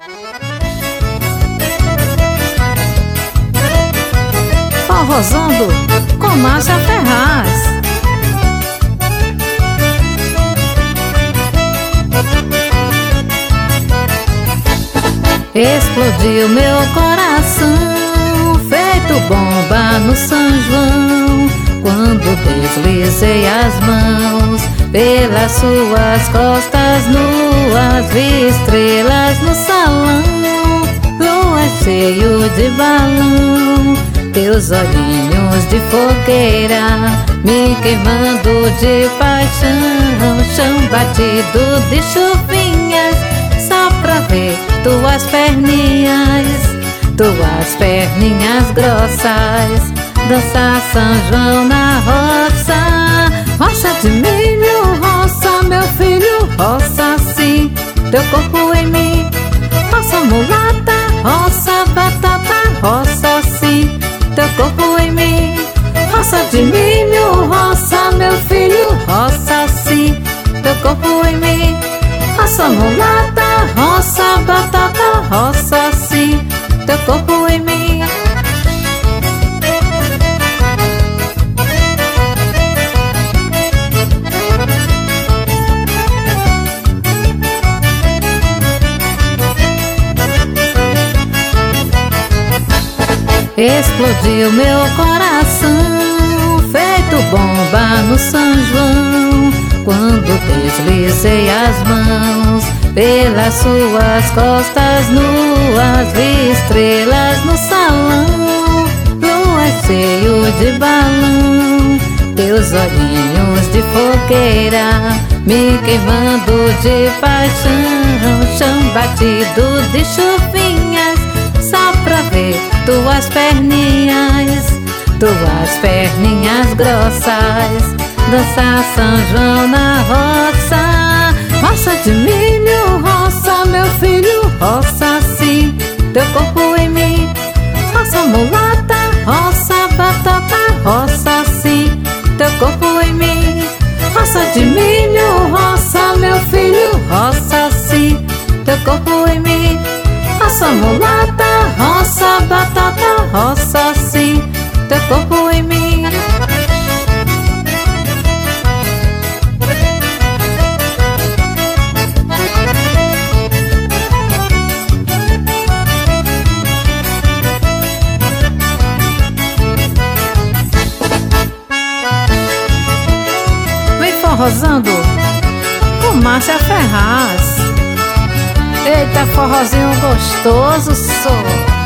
Forrozando com Márcia Ferraz. Explodiu meu coração, feito bomba no São João, quando deslizei as mãos pelas suas costas nuas. Vi estrelas no salão, lua cheio de balão, teus olhinhos de fogueira me queimando de paixão. Chão batido de chuvinhas, só pra ver tuas perninhas grossas. Dançar São João na roça, roça de milho, roça meu filho, roça sim, teu corpo em mim. Roça mulata, roça batata, roça sim, teu corpo em mim. Roça de milho, roça meu filho, roça sim, teu corpo em mim. Roça mulata, roça batata, roça sim, teu corpo em mim. Explodiu meu coração, feito bomba no São João, quando deslizei as mãos pelas suas costas nuas. Vi estrelas no salão, lua cheio de balão, teus olhinhos de fogueira me queimando de paixão. Chão batido de chuvinhas, só pra ver tuas perninhas grossas. Dançar São João na roça, roça de milho, roça meu filho, roça sim, teu corpo em mim. Roça mulata, roça batata, roça sim, teu corpo em mim. Roça de milho, roça meu filho, roça sim, teu corpo em mim. Roça mulata, roça batata, roça sim, teu corpo em mim. Vem forrozando com Márcia Ferraz. Eita, forrozinho gostoso, sou.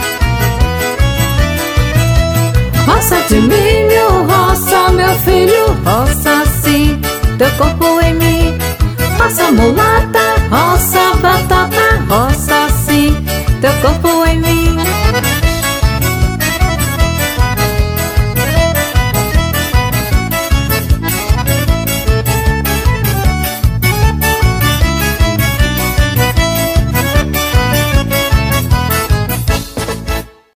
Roça de milho, roça meu filho, roça sim, teu corpo em mim. Roça mulata, roça batata, roça sim, teu corpo em mim.